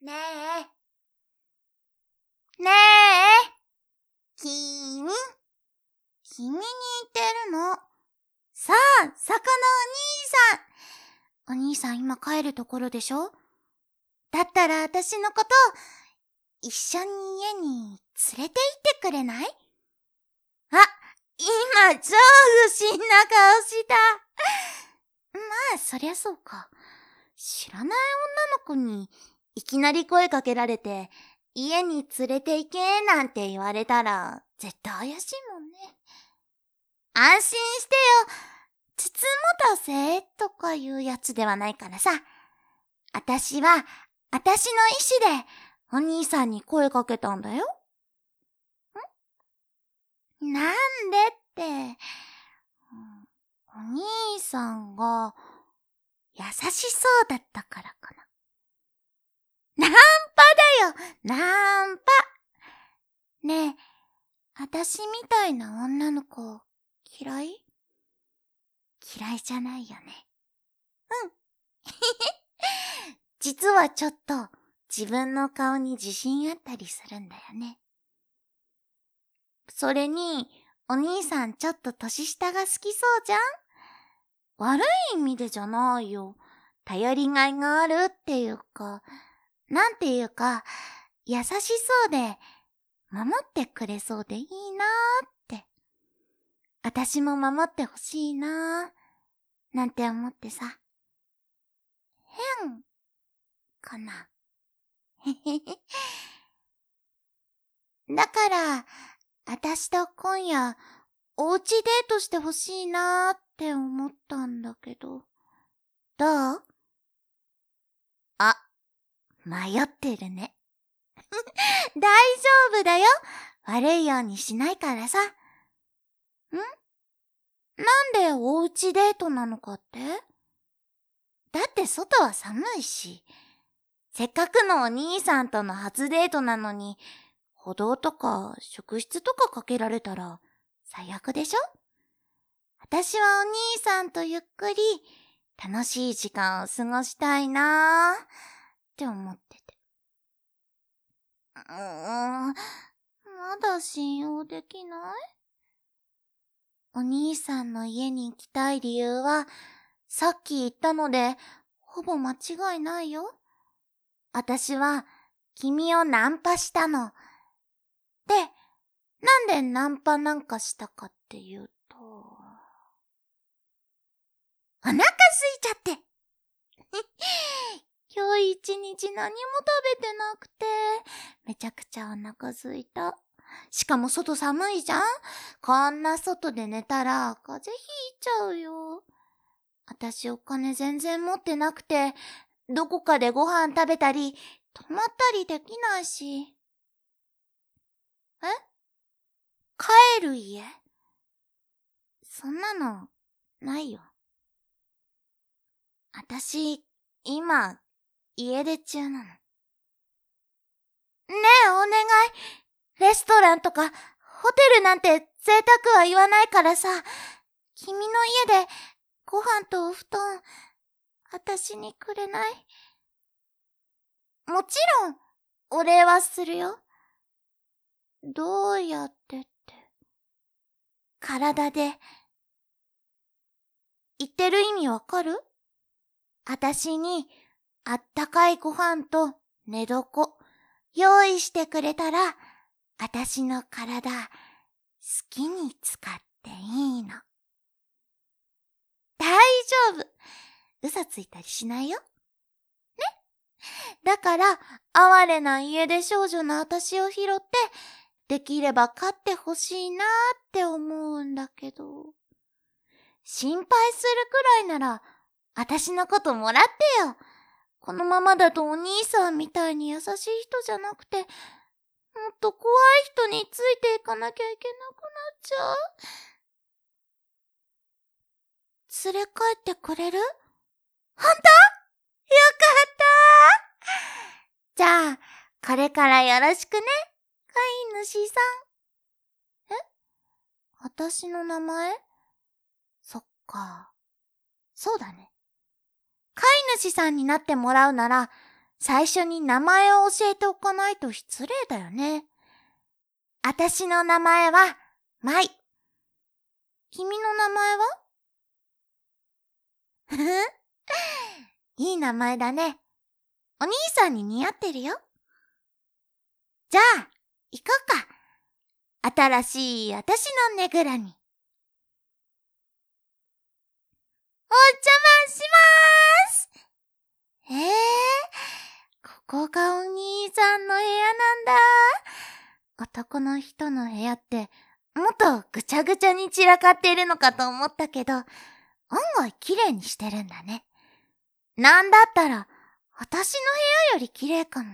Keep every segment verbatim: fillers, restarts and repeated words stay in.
ねえ。ねえ。君。君に言ってるの。さあ、魚お兄さん。お兄さん今帰るところでしょ？だったら私のこと、一緒に家に連れて行ってくれない？あ、今超不審な顔した。まあ、そりゃそうか。知らない女の子にいきなり声かけられて、家に連れて行けなんて言われたら絶対怪しいもんね。安心してよ。つつもたせとかいうやつではないからさ。あたしは、あたしの意思でお兄さんに声かけたんだよ。ん？なんでって、お兄さんが優しそうだったからかな。ナンパだよ、ナンパ。ねえ、あたしみたいな女の子嫌い？嫌いじゃないよね。うん。実はちょっと自分の顔に自信あったりするんだよね。それに、お兄さんちょっと年下が好きそうじゃん？悪い意味でじゃないよ。頼りがいがあるっていうか、なんていうか、優しそうで、守ってくれそうでいいなーって。あたしも守ってほしいなー、なんて思ってさ。変、かな。へへへ。だから、あたしと今夜、おうちデートしてほしいなーって思ったんだけど。どう？あ、迷ってるね。大丈夫だよ。悪いようにしないからさ。ん？なんでおうちデートなのかって？だって外は寒いし。せっかくのお兄さんとの初デートなのに、歩道とか職質とかかけられたら最悪でしょ？私はお兄さんとゆっくり楽しい時間を過ごしたいなーって思ってて。うーん、まだ信用できない？お兄さんの家に行きたい理由は、さっき言ったので、ほぼ間違いないよ。私は、君をナンパしたの。で、なんでナンパなんかしたかっていうと、お腹空いちゃって。今日一日何も食べてなくて、めちゃくちゃお腹空いた。しかも外寒いじゃん？こんな外で寝たら風邪ひいちゃうよ。あたしお金全然持ってなくて、どこかでご飯食べたり、泊まったりできないし。え？帰る家？そんなの、ないよ。あたし、今、家出中なの。ねえ、お願い。レストランとか、ホテルなんて贅沢は言わないからさ、君の家で、ご飯とお布団、あたしにくれない？もちろん、お礼はするよ。どうやってって。体で。言ってる意味わかる？あたしに、あったかいご飯と寝床、用意してくれたら、あたしの体、好きに使っていいの。大丈夫。嘘ついたりしないよ。ね？だから、哀れな家出少女のあたしを拾って、できれば飼ってほしいなーって思うんだけど。心配するくらいなら、あたしのこともらってよ。このままだとお兄さんみたいに優しい人じゃなくて、もっと怖い人についていかなきゃいけなくなっちゃう。連れ帰ってくれる？ほんと？よかったー。じゃあ、これからよろしくね、飼い主さん。え？あたしの名前？そっか。そうだね。飼い主さんになってもらうなら、 最初に名前を教えておかないと失礼だよね。あたしの名前は、まい。君の名前は？ふふいい名前だね。お兄さんに似合ってるよ。じゃあ、行こうか。新しいあたしのねぐらに。お邪魔しまーす。ええー、ここがお兄さんの部屋なんだ。男の人の部屋って、もっとぐちゃぐちゃに散らかっているのかと思ったけど、案外綺麗にしてるんだね。なんだったら、私の部屋より綺麗かも。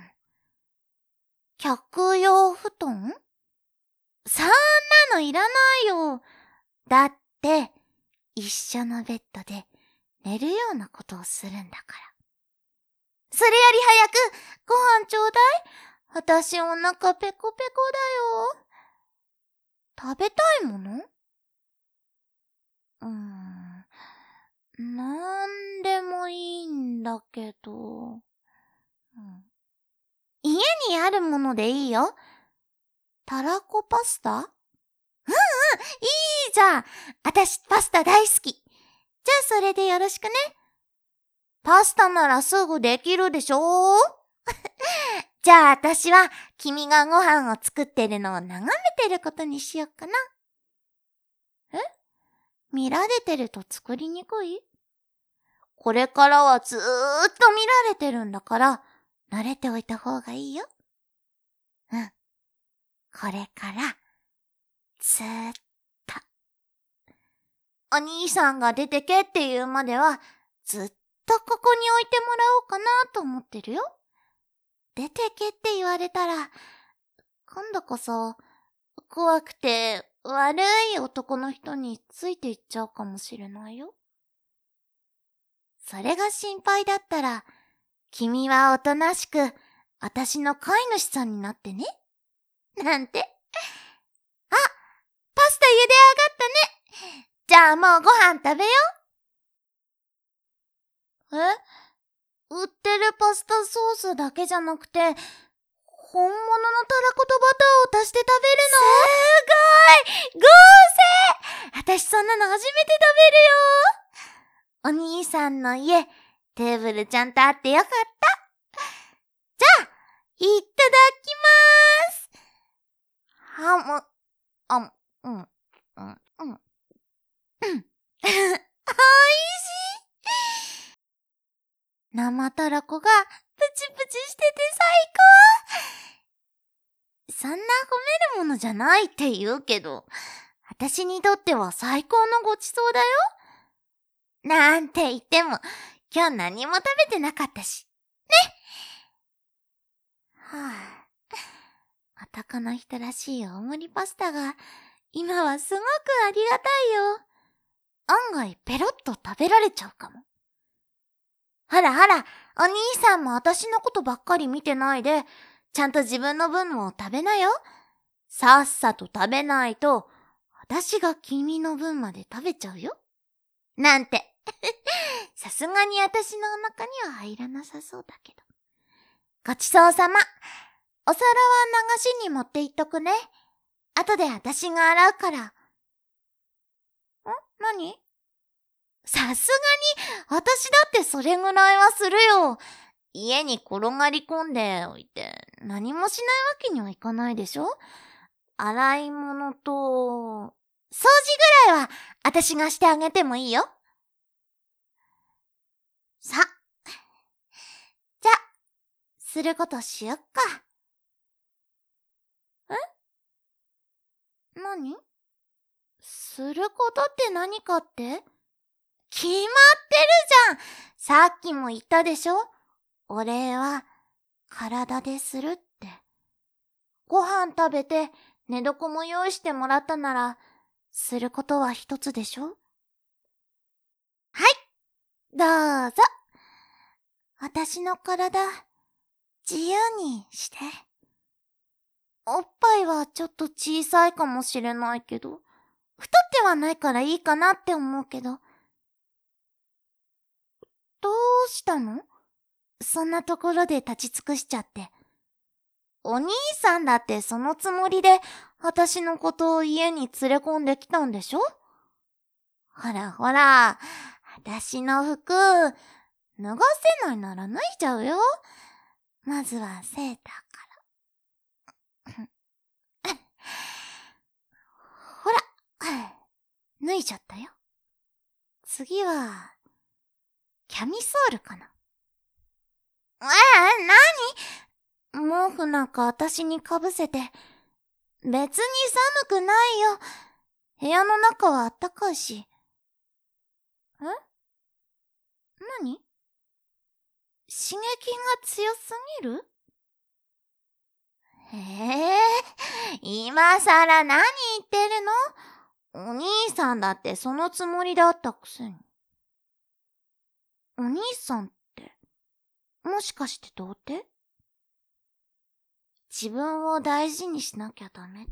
客用布団？そんなのいらないよ。だって、一緒のベッドで寝るようなことをするんだから。それより早くご飯ちょうだい。私お腹ペコペコだよ。食べたいもの？うーん、なんでもいいんだけど、うん、家にあるものでいいよ。たらこパスタ？うんうん、いいじゃん。あたしパスタ大好き。じゃあそれでよろしくね。パスタならすぐできるでしょじゃああたしは君がご飯を作ってるのを眺めてることにしよっかな。え？見られてると作りにくい？これからはずーっと見られてるんだから、慣れておいた方がいいよ。うん。これから、ずーっと。お兄さんが出てけって言うまでは、ずっとここに置いてもらおうかなと思ってるよ。出てけって言われたら、今度こそ、怖くて悪い男の人についていっちゃうかもしれないよ。それが心配だったら、君はおとなしく、私の飼い主さんになってね。なんて。あ、パスタ茹で上がったね。じゃあもうご飯食べよう。え？売ってるパスタソースだけじゃなくて、本物のたらことバターを足して食べるの？すごい！合成！私そんなの初めて食べるよ。お兄さんの家、テーブルちゃんとあってよかった。じゃあ、いただきまーす。はむ、あむ、うん、うん、うん、うん。おいしい。生たらこがプチプチしてて最高。そんな褒めるものじゃないって言うけど、私にとっては最高のごちそうだよ。なんて言っても、今日何も食べてなかったし。ね。はぁ、あ。男の人らしい大盛りパスタが、今はすごくありがたいよ。案外ペロッと食べられちゃうかも。ほらほら、お兄さんも私のことばっかり見てないで、ちゃんと自分の分も食べなよ。さっさと食べないと、私が君の分まで食べちゃうよ。なんて。さすがに私のお腹には入らなさそうだけど。ごちそうさま。お皿は流しに持っていっとくね。後で私が洗うから。ん？何？さすがに、私だってそれぐらいはするよ。家に転がり込んでおいて、何もしないわけにはいかないでしょ？洗い物と、掃除ぐらいは、私がしてあげてもいいよ。さ、じゃ、することしよっか。え？何？することって何かって？決まってるじゃん！さっきも言ったでしょ？お礼は、体でするって。ご飯食べて、寝床も用意してもらったなら、することは一つでしょ？はい、どうぞ。私の体、自由にして。おっぱいはちょっと小さいかもしれないけど、太ってはないからいいかなって思うけど。どうしたの？ そんなところで立ち尽くしちゃって。お兄さんだってそのつもりで、私のことを家に連れ込んできたんでしょ？ほらほら、私の服、脱がせないなら脱いじゃうよ。まずはセーターから。ほら、脱いじゃったよ。次は、キャミソールかな。ええ、なに？毛布なんか私にかぶせて。別に寒くないよ。部屋の中はあったかいし。え？なに？刺激が強すぎる？へえ、今さら何言ってるの？お兄さんだってそのつもりだったくせに。お兄さんって、もしかして童貞？自分を大事にしなきゃダメって。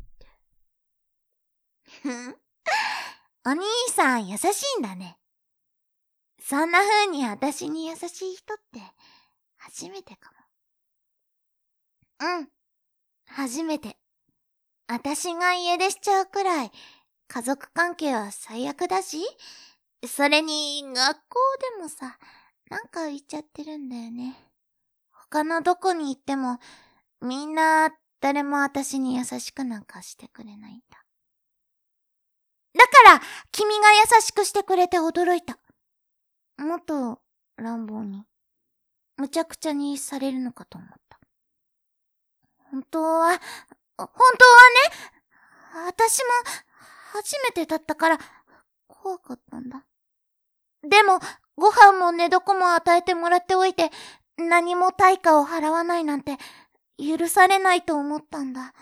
ふん。お兄さん優しいんだね。そんな風に私に優しい人って初めてかも。うん。初めて。私が家出しちゃうくらい家族関係は最悪だし、それに学校でもさ、なんか言っちゃってるんだよね。他のどこに行ってもみんな誰も私に優しくなんかしてくれないんだ。だから君が優しくしてくれて驚いた。もっと乱暴に、むちゃくちゃにされるのかと思った。本当は、本当はね、私も初めてだったから怖かったんだ。でも、ご飯も寝床も与えてもらっておいて、何も対価を払わないなんて許されないと思ったんだ。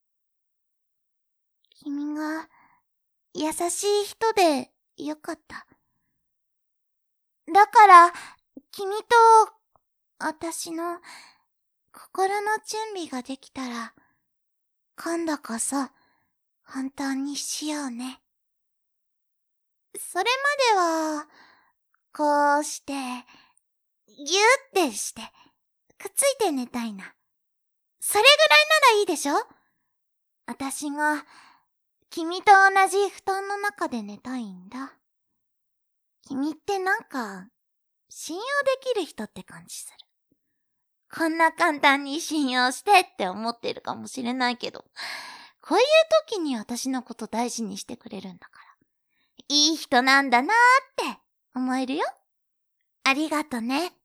君が優しい人でよかった。だから、君と私の心の準備ができたら、今度こそ本当にしようね。それまでは、こうして、ぎゅってして、くっついて寝たいな。それぐらいならいいでしょ？私が、君と同じ布団の中で寝たいんだ。君ってなんか、信用できる人って感じする。こんな簡単に信用してって思ってるかもしれないけど、こういう時に私のこと大事にしてくれるんだから、いい人なんだなーって思えるよ。ありがとね。